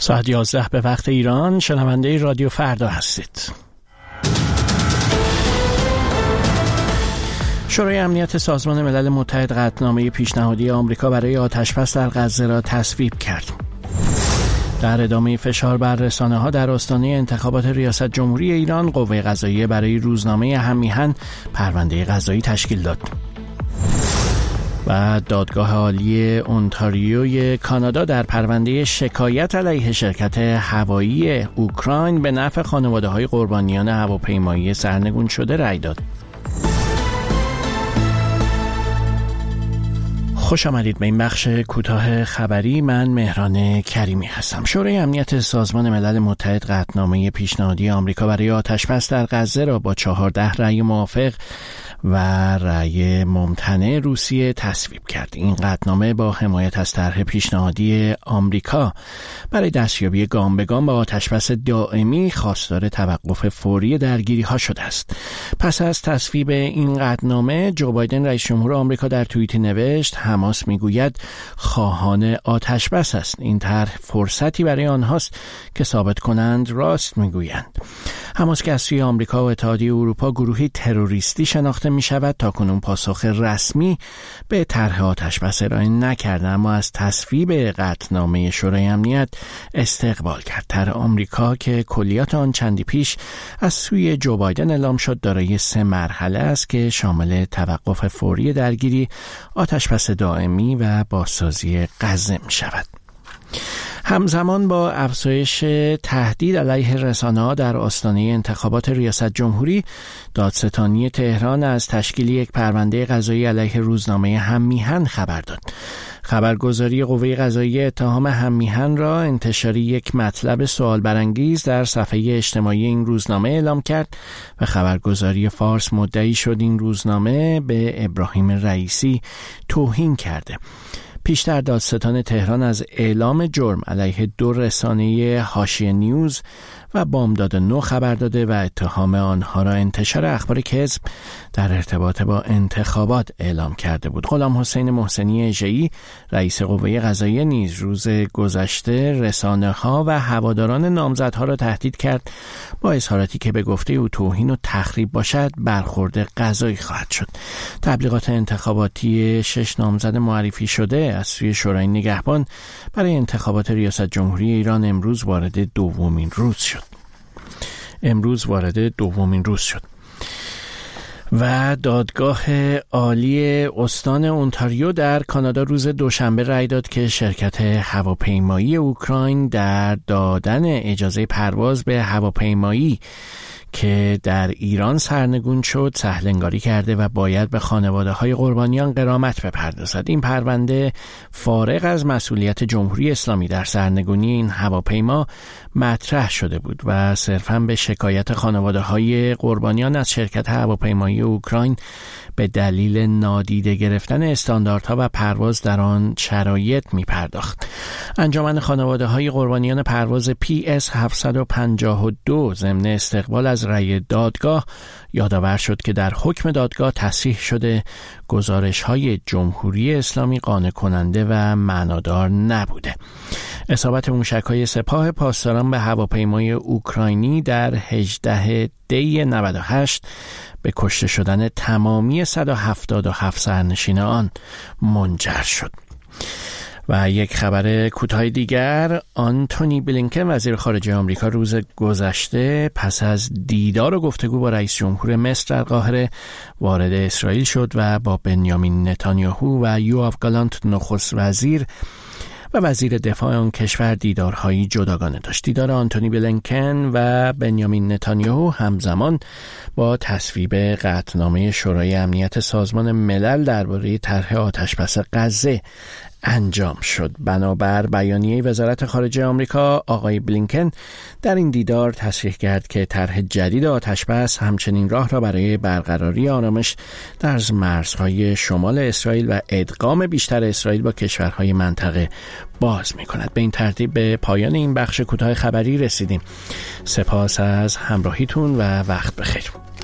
ساعت 11 به وقت ایران. شنونده رادیو فردا هستید. شورای امنیت سازمان ملل متحد قطعنامه پیشنهادی آمریکا برای آتش‌بس در غزه را تصویب کرد. در ادامه فشار بر رسانه‌ها در آستانه انتخابات ریاست جمهوری ایران، قوه قضاییه برای روزنامه هم‌میهن پرونده قضایی تشکیل داد. و دادگاه عالی اونتاریوی کانادا در پرونده شکایت علیه شرکت هوایی اوکراین به نفع خانواده‌های قربانیان هواپیمایی سرنگون شده رأی داد. خوش آمدید به این بخش کوتاه خبری. من مهران کریمی هستم. شورای امنیت سازمان ملل متحد قطعنامه پیشنهادی آمریکا برای آتش‌بس در غزه را با 14 رأی موافق و رأی ممتنع روسیه تصویب کرد. این قطعنامه با حمایت از طرح پیشنهادی آمریکا برای دستیابی گام به گام به آتش‌بس دائمی خواستار توقف فوری درگیری‌ها شده است. پس از تصویب این قطعنامه، جو بایدن رئیس جمهور آمریکا در توییتی نوشت: حماس میگوید خواهان آتش‌بس است. این طرح فرصتی برای آنهاست که ثابت کنند راست میگویند. حماس که از سوی آمریکا و اتحادیه اروپا گروهی تروریستی شناخته می شود، تاکنون پاسخ رسمی به طرح آتش‌بس ارائه نکرده، اما از تصویب قطعنامه شورای امنیت استقبال کرد. طرح آمریکا که کلیات آن چندی پیش از سوی جو بایدن اعلام شد، دارای 3 مرحله است که شامل توقف فوری درگیری، آتش‌بس دائمی و بازسازی غزه می شود. همزمان با افزایش تهدید علیه رسانه‌ها در آستانه انتخابات ریاست جمهوری، دادستانی تهران از تشکیل یک پرونده قضایی علیه روزنامه هم‌میهن خبر داد. خبرگزاری قوه قضاییه اتهام هم‌میهن را انتشاری یک مطلب سوال برانگیز در صفحه اجتماعی این روزنامه اعلام کرد و خبرگزاری فارس مدعی شد این روزنامه به ابراهیم رئیسی توهین کرده. پیشتر دادستان تهران از اعلام جرم علیه 2 رسانه حاشیه نیوز و بامداد 9 خبر داده و اتهام آنها را انتشار اخبار کذب در ارتباط با انتخابات اعلام کرده بود. غلام حسین محسنی اژه‌ای رئیس قوه قضاییه نیز روز گذشته رسانه‌ها و هواداران نامزدها را تهدید کرد با اظهاراتی که به گفته او توهین و تخریب باشد برخورد قضایی خواهد شد. تبلیغات انتخاباتی 6 نامزد معرفی شده از سوی شورای نگهبان برای انتخابات ریاست جمهوری ایران امروز وارد دومین روز شد. و دادگاه عالی استان اونتاریو در کانادا روز دوشنبه رأی داد که شرکت هواپیمایی اوکراین در دادن اجازه پرواز به هواپیمایی که در ایران سرنگون شد سهل‌انگاری کرده و باید به خانواده‌های قربانیان غرامت بپردازد. این پرونده فارغ از مسئولیت جمهوری اسلامی در سرنگونی این هواپیما مطرح شده بود و صرفاً به شکایت خانواده‌های قربانیان از شرکت هواپیمایی اوکراین به دلیل نادیده گرفتن استانداردها و پرواز در آن شرایط می‌پرداخت. انجمن خانواده‌های قربانیان پرواز PS 752 ضمن استقبال از رأی دادگاه یادآور شد که در حکم دادگاه تصحیح شده گزارش‌های جمهوری اسلامی قانع کننده و معنادار نبوده. اصابت موشک‌های سپاه پاسداران به هواپیمای اوکراینی در 18 دی 98 به کشته شدن تمامی 177 سرنشین آن منجر شد. و یک خبر کوتاه دیگر، آنتونی بلینکن وزیر خارجه آمریکا روز گذشته پس از دیدار و گفتگو با رئیس جمهور مصر در قاهره وارد اسرائیل شد و با بنیامین نتانیاهو و یوآف گالانت نخست وزیر و وزیر دفاع آن کشور دیدارهایی جداگانه داشت. دیدار آنتونی بلینکن و بنیامین نتانیاهو همزمان با تصویب قطعنامه شورای امنیت سازمان ملل درباره طرح آتش‌بس غزه انجام شد. بنابر بیانیه وزارت خارجه آمریکا، آقای بلینکن در این دیدار تصریح کرد که طرح جدید آتش‌بس همچنین راه را برای برقراری آرامش در مرزهای شمال اسرائیل و ادغام بیشتر اسرائیل با کشورهای منطقه باز می‌کند. به این ترتیب به پایان این بخش کوتاه خبری رسیدیم. سپاس از همراهیتون و وقت بخیر.